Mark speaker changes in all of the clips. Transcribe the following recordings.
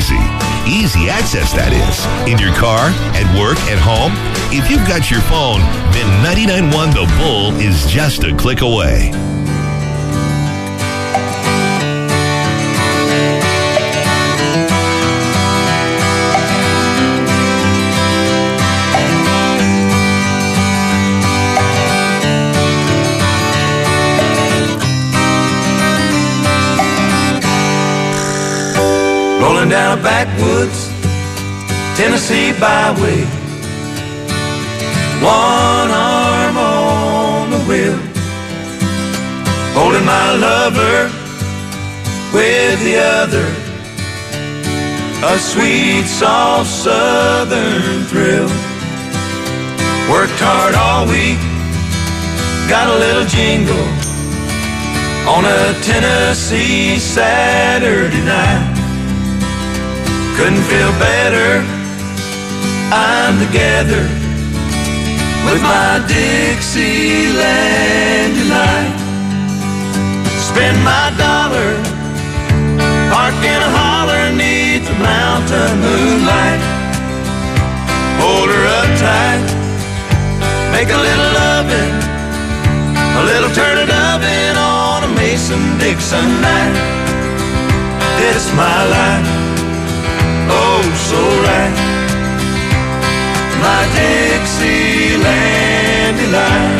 Speaker 1: easy. Easy access, that is. In your car, at work, at home. If you've got your phone, then 99.1 The Bull is just a click away.
Speaker 2: Rolling down a backwoods Tennessee byway, one arm on the wheel, holding my lover with the other, a sweet, soft southern thrill. Worked hard all week, got a little jingle on a Tennessee Saturday night. Couldn't feel better, I'm together with my Dixieland delight. Spend my dollar, park in a holler 'neath the mountain moonlight. Hold her up tight, make a little loving, a little turtle doving on a Mason-Dixon night. It's my life, oh so right, my Dixieland delight.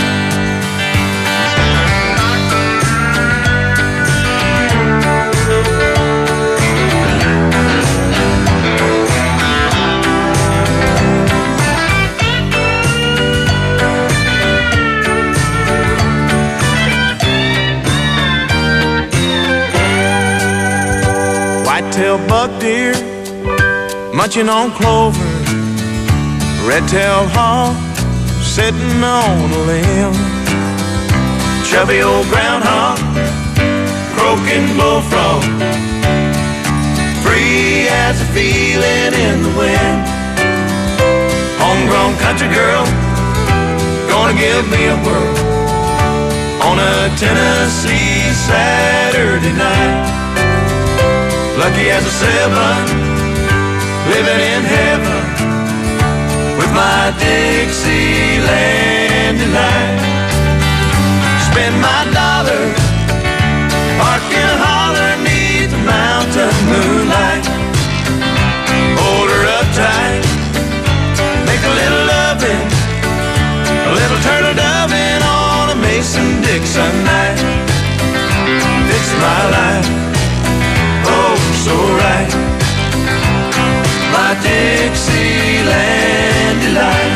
Speaker 2: White-tail buck deer munching on clover, red-tailed hawk sitting on a limb, chubby old groundhog, croaking bullfrog, free as a feeling in the wind. Homegrown country girl, gonna give me a whirl on a Tennessee Saturday night. Lucky as a seven, living in heaven with my Dixieland delight. Spend my dollar, park in a holler 'neath the mountain moonlight. Hold her up tight, make a little loving, a little turtle doving on a Mason-Dixon night. It's my life, oh so right, my Dixieland delight.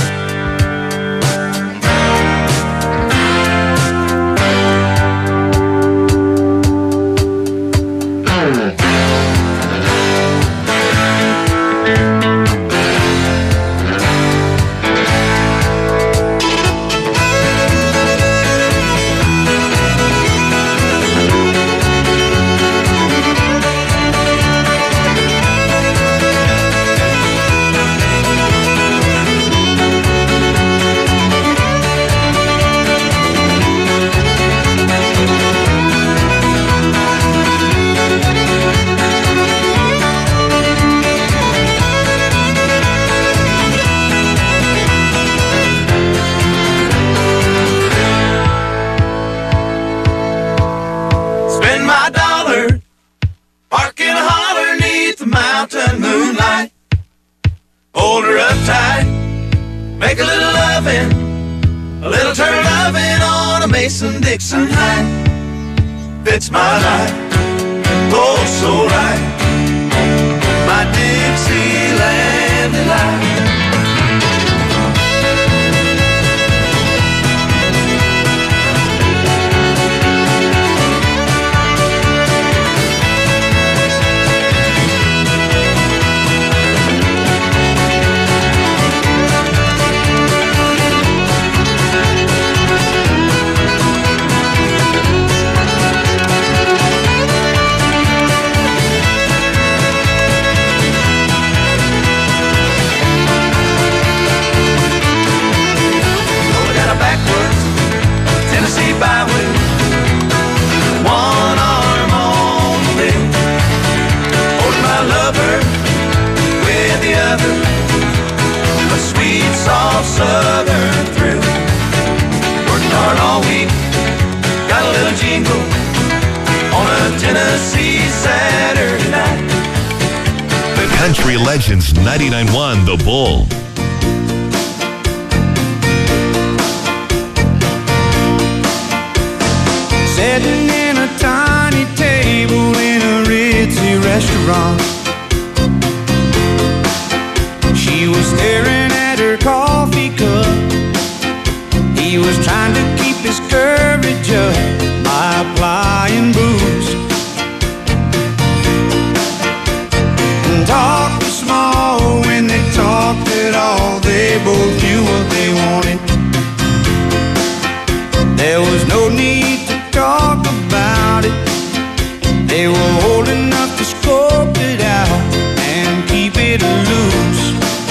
Speaker 2: Hold her up tight, make a little loving, a little turtle loving on a Mason-Dixon night. Fits my life, oh so right, my Dixieland delight. weather, a sweet, soft southern thrill. Worked hard all week, got a little jingle on a Tennessee Saturday night.
Speaker 1: Country Legends 99.1 The Bull.
Speaker 3: Sitting in a tiny table in a ritzy restaurant, she was staring at her coffee cup. He was trying to keep his courage up by applying booze. And talk was small when they talked at all. They both knew what they wanted. There was no need to talk about it. They were old enough to scope it out and keep it loose.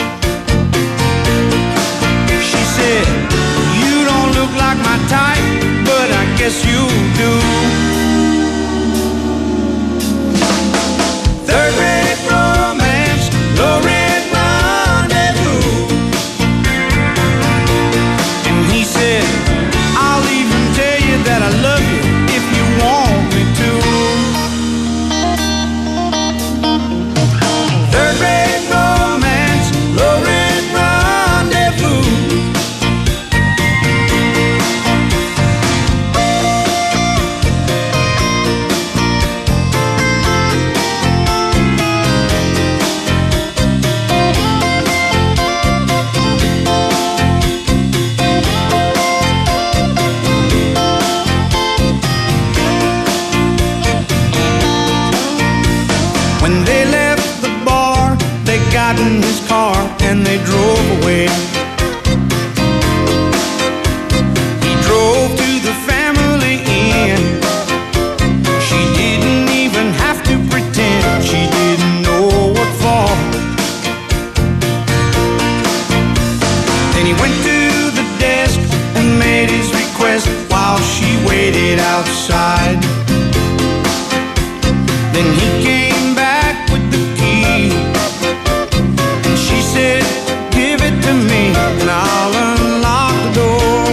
Speaker 3: She said, "You don't look like my type, but I guess you do." Third rate romance, low rent rendezvous. And he said, "I'll even tell you that I love you if you want me to." Third rate romance, low rent rendezvous. When they left the bar, they got in his car and they drove away. He drove to the family inn. She didn't even have to pretend she didn't know what for. Then he went to the desk and made his request while she waited outside. Then he came back with the key, and she said, "Give it to me and I'll unlock the door."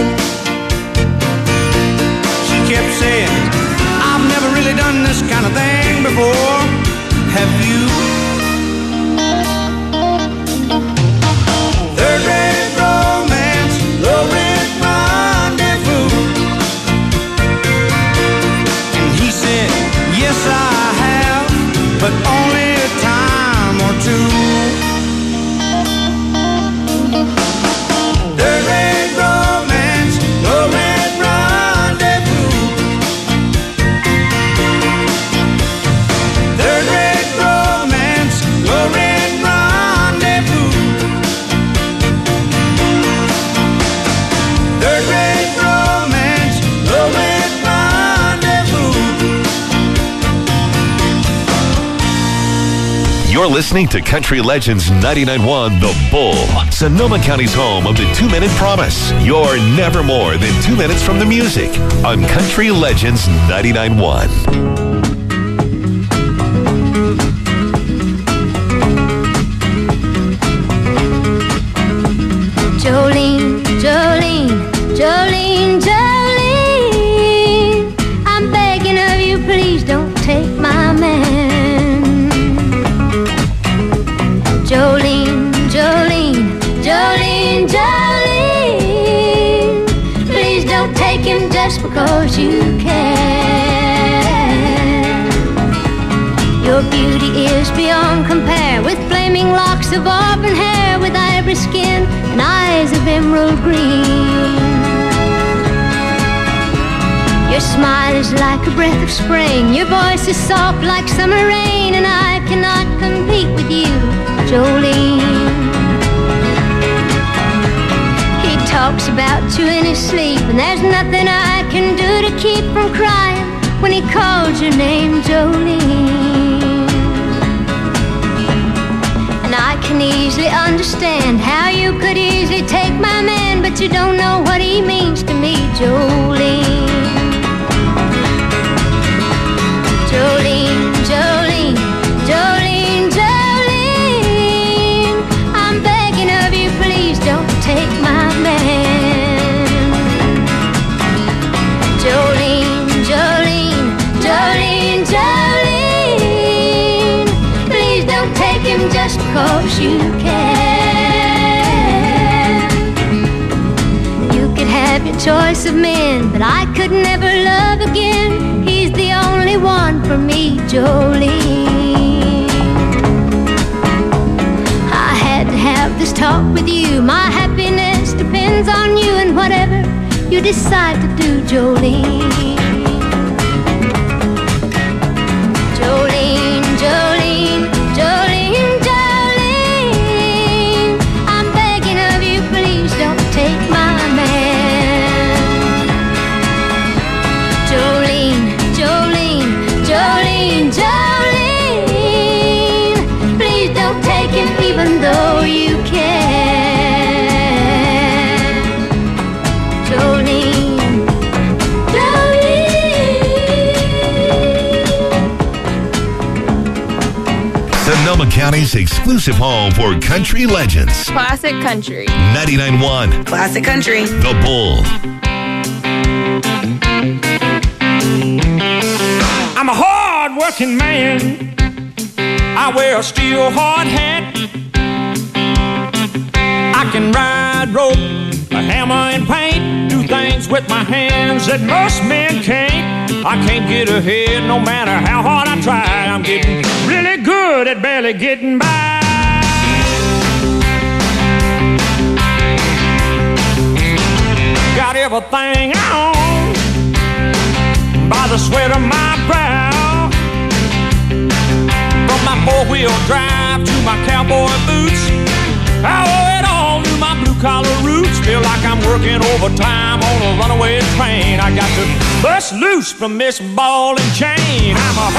Speaker 3: She kept saying, "I've never really done this kind of thing before. Have you?" Third rate romance, low rent rendezvous. And he said, "Yes, I have, but only a time or two." Third rate romance, low rent rendezvous. Third rate romance, low rent rendezvous. Third rate romance, low rent rendezvous.
Speaker 1: You're listening to Country Legends 99.1 The Bull, Sonoma County's home of the 2-minute promise. You're never more than 2 minutes from the music on Country Legends 99.1.
Speaker 4: Jolene, Jolene, Jolene, Jolene, I'm begging of you, please don't take my man. Jolene, Jolene, Jolene, Jolene, please don't take him just because you can. Your beauty is beyond compare, with flaming locks of auburn hair, with ivory skin and eyes of emerald green. Your smile is like a breath of spring, your voice is soft like summer rain, and I cannot compete with you, Jolene. He talks about you in his sleep, and there's nothing I can do to keep from crying when he calls your name, Jolene. And I can easily understand how you could easily take my man, but you don't know what he means to me, Jolene. Jolene, Jolene, Jolene, Jolene, you care. You could have your choice of men, but I could never love again. He's the only one for me, Jolene. I had to have this talk with you. My happiness depends on you and whatever you decide to do, Jolene. Jolene, Jolene, Jolene, Jolene, I'm begging of you, please don't take my man. Jolene, Jolene, Jolene, Jolene, please don't take him even though you can. Jolene,
Speaker 1: Sonoma County's exclusive home for country legends.
Speaker 5: Classic country.
Speaker 1: 99.1
Speaker 6: Classic country.
Speaker 1: The Bull.
Speaker 3: I'm a hard-working man. I wear a steel hard hat. I can ride rope, a hammer and paint, do things with my hands that most men can't. I can't get ahead no matter how hard I try. I'm getting really good at barely getting by. Got everything I own by the sweat of my brow. From my four-wheel drive to my cowboy boots, I owe it all to my blue-collar roots. Feel like I'm working overtime on a runaway train. I got to bust loose from this ball and chain. I'm a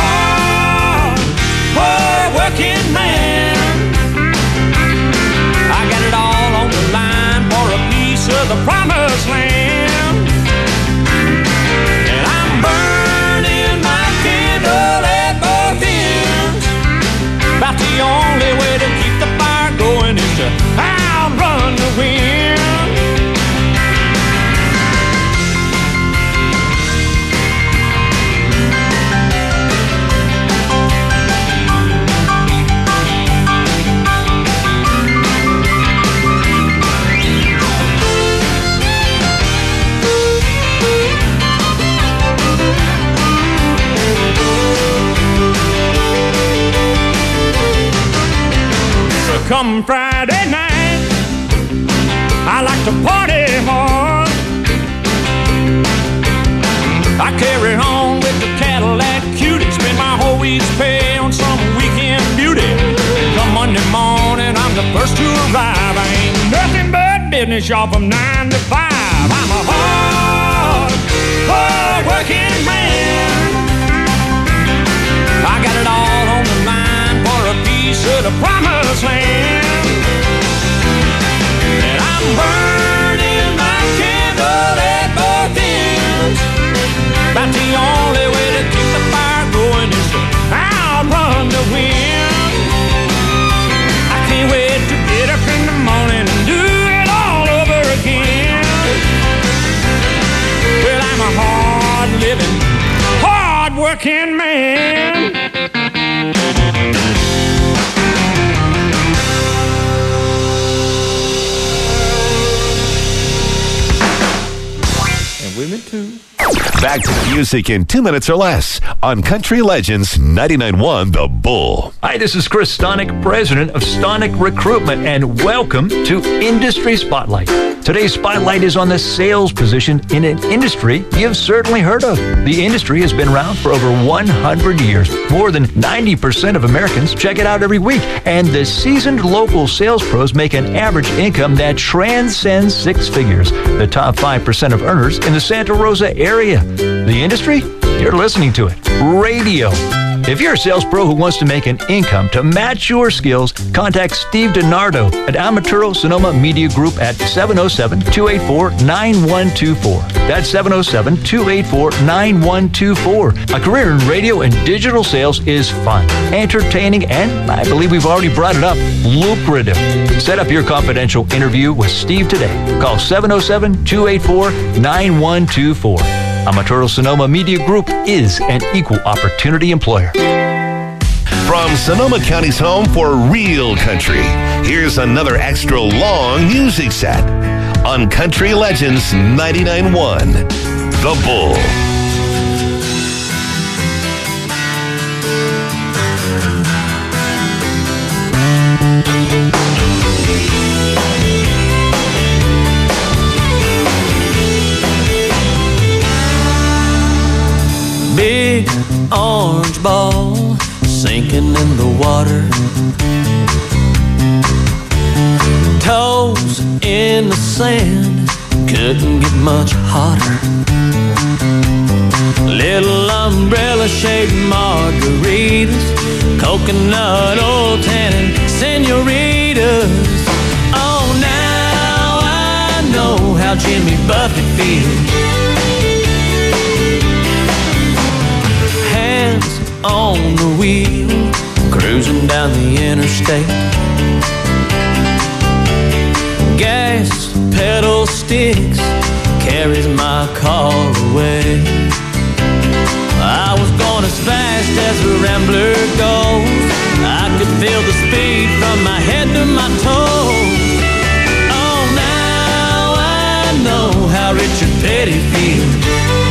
Speaker 3: hard-working man. I got it all on the line for a piece of the promised land. And I'm burning my candle at both ends. About the only way to keep the fire going is to outrun the wind. Come Friday night, I like to party hard. I carry on with the Cadillac cutie, spend my whole week's pay on some weekend beauty. Come Monday morning, I'm the first to arrive. I ain't nothing but business, y'all, from 9 to 5. I'm a hard-working man. I got it all on the line for a piece of the promised land. And I'm burning my candle at both ends. About the only way to keep the fire going is to outrun the wind. I can't wait to get up in the morning and do it all over again. Well, I'm a hard-living, hard-working man. And women too.
Speaker 1: Back to the music in 2 minutes or less on Country Legends 99.1 The Bull.
Speaker 7: Hi, this is Chris Stonick, president of Stonick Recruitment, and welcome to Industry Spotlight. Today's spotlight is on the sales position in an industry you've certainly heard of. The industry has been around for over 100 years. More than 90% of Americans check it out every week, and the seasoned local sales pros make an average income that transcends six figures. The top 5% of earners in the Santa Rosa area. The industry? You're listening to it. Radio. If you're a sales pro who wants to make an income to match your skills, contact Steve DiNardo at Amaturo Sonoma Media Group at 707-284-9124. That's 707-284-9124. A career in radio and digital sales is fun, entertaining, and I believe we've already brought it up, lucrative. Set up your confidential interview with Steve today. Call 707-284-9124. Amaturo Sonoma Media Group is an equal opportunity employer.
Speaker 1: From Sonoma County's home for real country, here's another extra long music set on Country Legends 99.1, The Bull.
Speaker 3: Big orange ball sinking in the water, toes in the sand, couldn't get much hotter. Little umbrella-shaped margaritas, coconut oil tannin senoritas. Oh, now I know how Jimmy Buffett feels. Hands on the wheel, cruising down the interstate. Gas pedal sticks, carries my car away. I was going as fast as a rambler goes. I could feel the speed from my head to my toes. Oh, now I know how Richard Petty feels.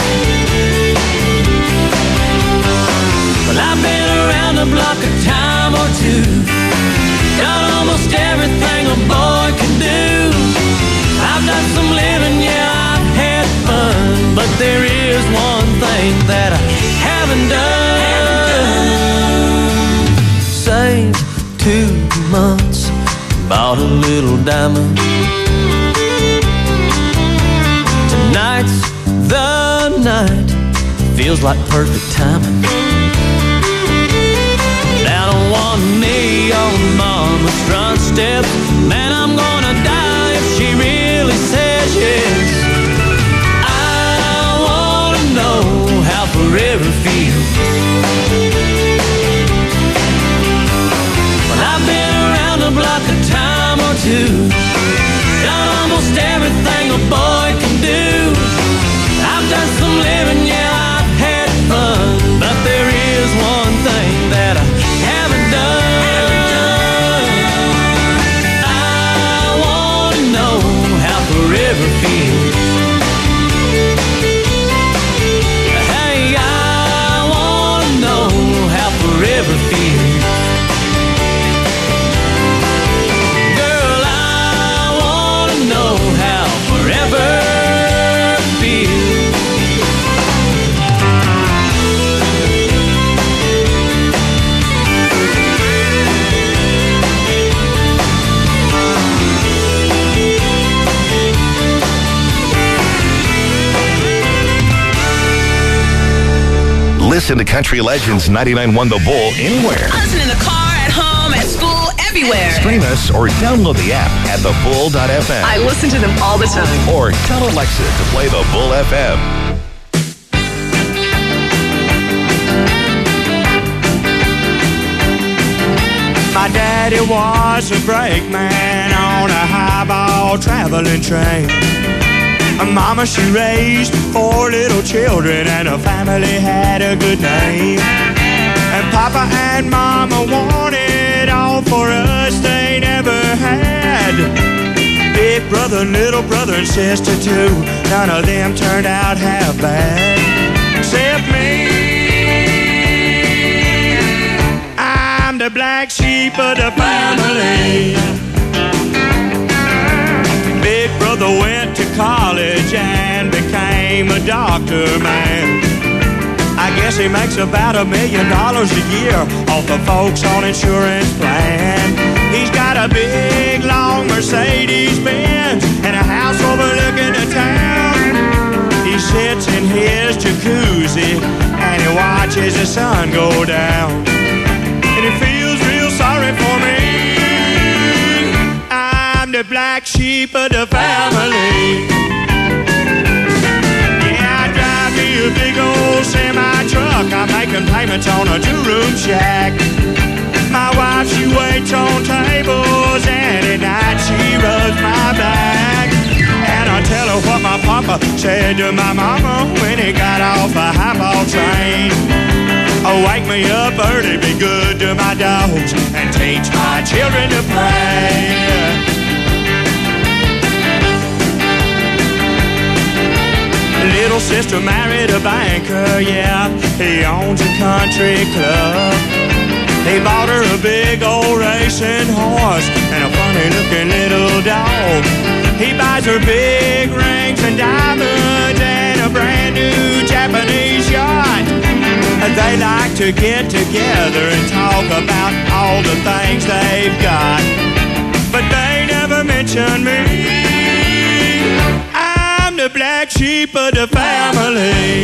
Speaker 3: Well, I've been around the block a time or two, done almost everything a boy can do. I've done some living, yeah, I've had fun, but there is one thing that I haven't done. Saved 2 months, bought a little diamond. Tonight's the night, feels like perfect timing. Down on one knee on mama's front step, man, I'm gonna die if she really says yes. I wanna know how forever feels. Well, I've been around the block a time or two, done almost everything a boy can do. I've done some living, yeah, I've had fun, but there is one thing that I haven't done. I wanna know how forever feels. Hey, I wanna know how forever feels. Girl, I wanna know how forever feels.
Speaker 1: Listen to Country Legends 99.1 The Bull anywhere.
Speaker 5: Listen in the car, at home, at school, everywhere.
Speaker 1: Stream us or download the app at thebull.fm.
Speaker 5: I listen to them all the time.
Speaker 1: Or tell Alexa to play The Bull FM.
Speaker 6: My daddy was a brakeman on a highball traveling train. Mama, she raised 4 little children, and her family had a good name. And Papa and Mama wanted all for us they never had. Big brother, little brother, and sister too, none of them turned out half bad. Except me, I'm the black sheep of the family. Big brother went to college and became a doctor, man. I guess he makes about $1 million a year off the folks on insurance plan. He's got a big, long Mercedes-Benz and a house overlooking the town. He sits in his jacuzzi and he watches the sun go down. And he feels real sorry for me. The black sheep of the family. Yeah, I drive me a big old semi-truck. I'm making payments on a 2-room shack. My wife, she waits on tables, and at night she rubs my back. And I tell her what my papa said to my mama when he got off a highball train. Oh, wake me up early, be good to my dogs, and teach my children to pray. Little sister married a banker, yeah, he owns a country club. He bought her a big old racing horse and a funny-looking little dog. He buys her big rings and diamonds and a brand-new Japanese yacht. They like to get together and talk about all the things they've got, but they never mention me. I'm the black sheep of the family.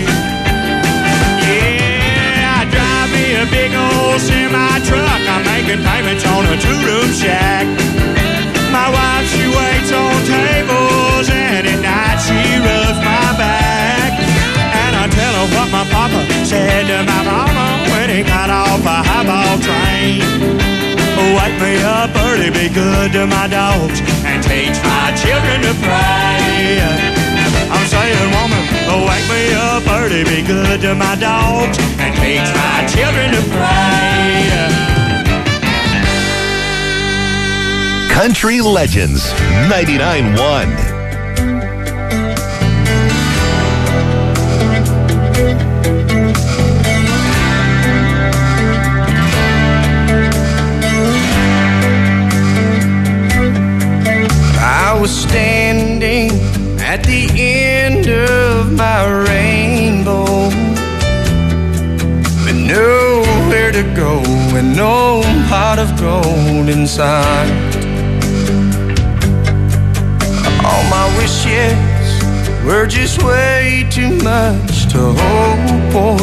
Speaker 6: Yeah, I drive me a big old semi-truck. I'm making payments on a two-room shack. My wife, she waits on tables, and at night she rubs my back. And I tell her what my papa said to my mama when he got off a highball train. Wake me up early, be good to my dogs, and teach my children to pray. I'm saying, woman, wake me up early, be good to my dogs, and teach my children to pray.
Speaker 1: Country Legends 99.1.
Speaker 8: I was standing at the end of my rainbow, with nowhere to go and no pot of gold inside. All my wishes were just way too much to hope for,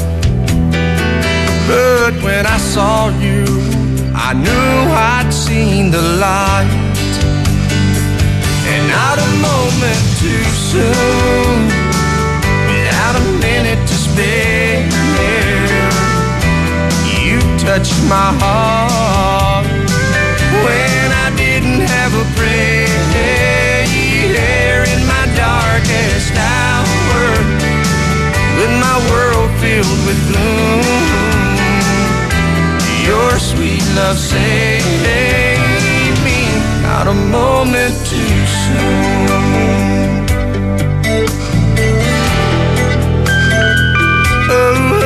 Speaker 8: but when I saw you, I knew I'd seen the light. And not a moment too soon, without a minute to spare, you touched my heart when I didn't have a prayer. In my darkest hour, with my world filled with gloom, your sweet love saved me, not a moment too soon. Oh,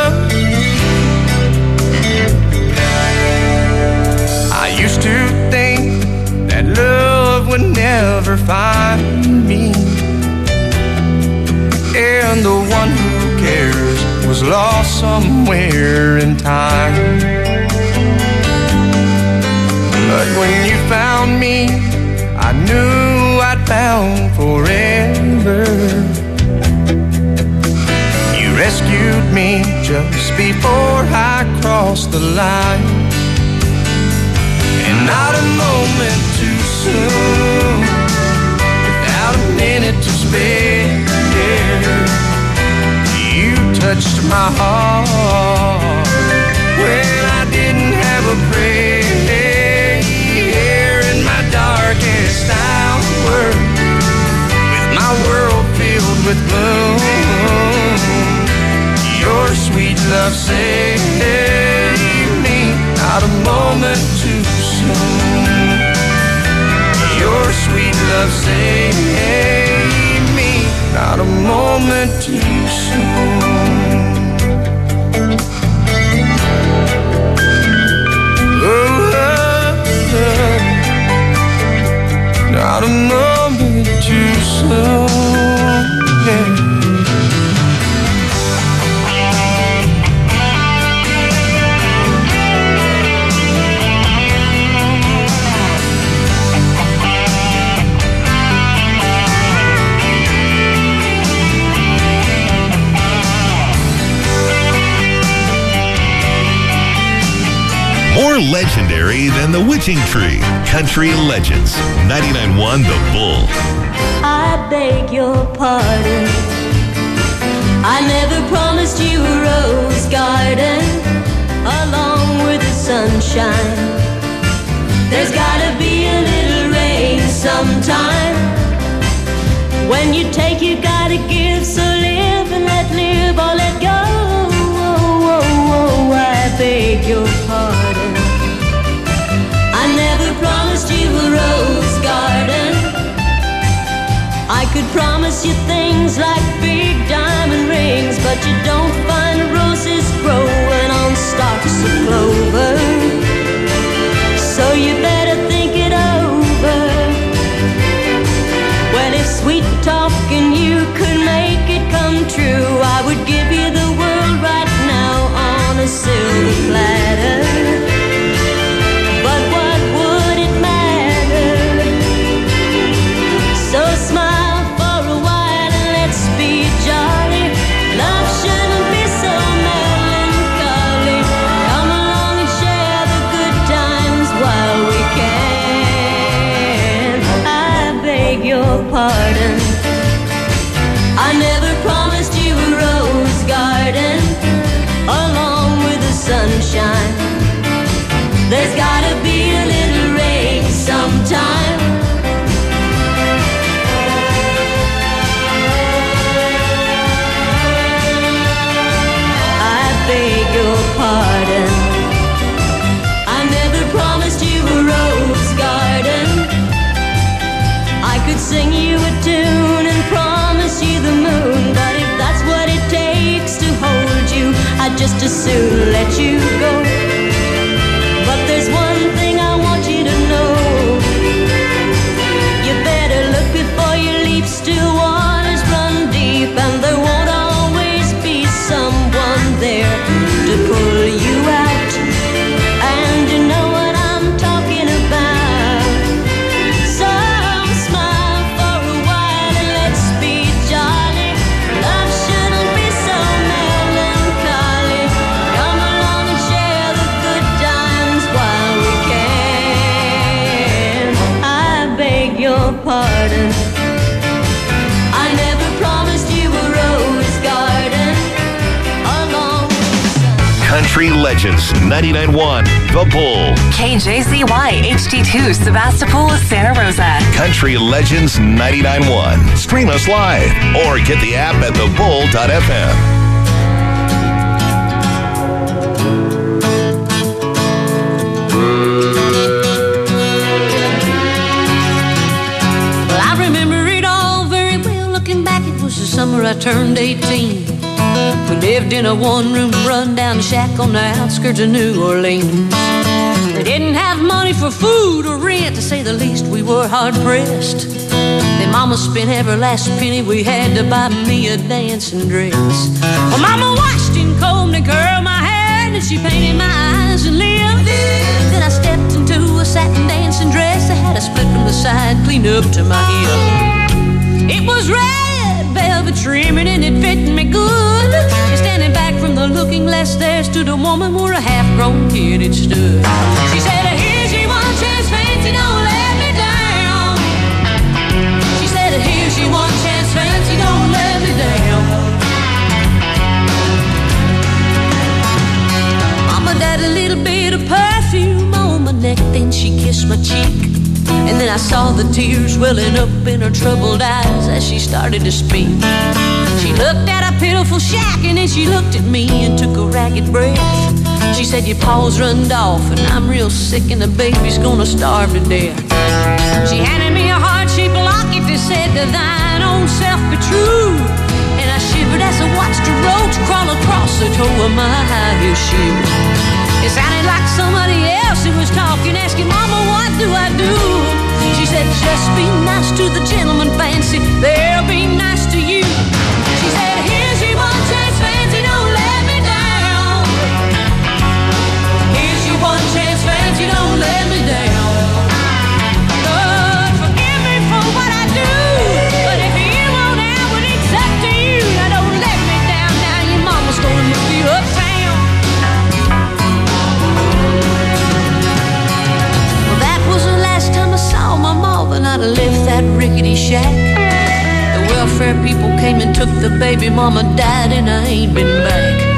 Speaker 8: I used to think that love would never find me, and the one who cares was lost somewhere in time. But when you found me, I knew I'd found forever. You rescued me just before I crossed the line, and not a moment too soon, without a minute to spare, you touched my heart when I didn't have a prayer. In my darkest hour, with my world filled with gloom, your sweet love saved me, not a moment too soon. Your sweet love saved me, not a moment too soon. Not a moment too soon, yeah.
Speaker 1: More legendary than the Witching Tree. Country Legends 99.1 The Bull.
Speaker 9: I beg your pardon, I never promised you a rose garden along with the sunshine. There's gotta be a little rain sometime. When you take, you gotta give, so live and let live or let go. could promise you things like big diamond rings, but you don't find roses growing on stalks of clover. So you better think it over. Well, if sweet talking you could make it come true, I would give you the world right now on a silver platter. But what would it matter? So smile for a while and let's be jolly. Love shouldn't be so melancholy. Come along and share the good times while we can. I beg your pardon, I never promised you a rose garden along with the sunshine. There's gotta be a little rain sometime. I beg your pardon, I never promised you a rose garden. I could sing you a tune and promise you the moon, but if that's what it takes to hold you, I'd just as soon let you go. But there's one thing I want you to know, you better look before you leap. Still waters run deep, and there won't always be someone there to pull you out. And you know what I'm talking about. So smile for a while and let's be jolly. Love shouldn't be so melancholy. Come along and share the good times while we can. I beg your pardon, I never promised you a rose garden along with the sun.
Speaker 1: Country Legends 99.1 The Bull.
Speaker 5: KJZY HD2 Sebastopol, Santa Rosa.
Speaker 1: Country Legends 99.1. Stream us live or get the app at thebull.fm.
Speaker 10: Well, I remember it all very well. Looking back, it was the summer I turned 18. We lived in a one-room run-down shack on the outskirts of New Orleans. We didn't have money for food or rent, to say the least. We were hard-pressed. Then Mama spent every last penny we had to buy me a dancing dress. Well, Mama washed and combed and curled my hair, and she painted my eyes and lips. Then I stepped into a satin dancing dress that had a split from the side clean up to my hip. It was red velvet trimming and it fit me good. And standing back from the looking glass there stood a woman where a half-grown kid had stood. She said, here's your one chance, fancy, don't let me down. She said, here's your one chance, fancy, don't let me down. Mama dabbed a little bit of perfume on my neck, then she kissed my cheek. And then I saw the tears welling up in her troubled eyes as she started to speak. She looked at a pitiful shack and then she looked at me and took a ragged breath. She said, your paws runned off and I'm real sick and the baby's gonna starve to death. She handed me a heart-shaped locket that said, to thine own self be true. And I shivered as I watched a roach crawl across the toe of my high-heel shoe. It sounded like somebody else who was talking, asking, Mama, what do I do? She said, just be nice to the gentleman, fancy, they'll be nice to you. She said, here's your one chance, fancy, don't let me down. Here's your one chance, fancy, don't let me down. Lord, forgive me for what I do, but if you won't out, well, it's up to you. Now don't let me down, now your mama's gonna move you uptown. And I'd left that rickety shack. The welfare people came and took the baby. Mama died and I ain't been back.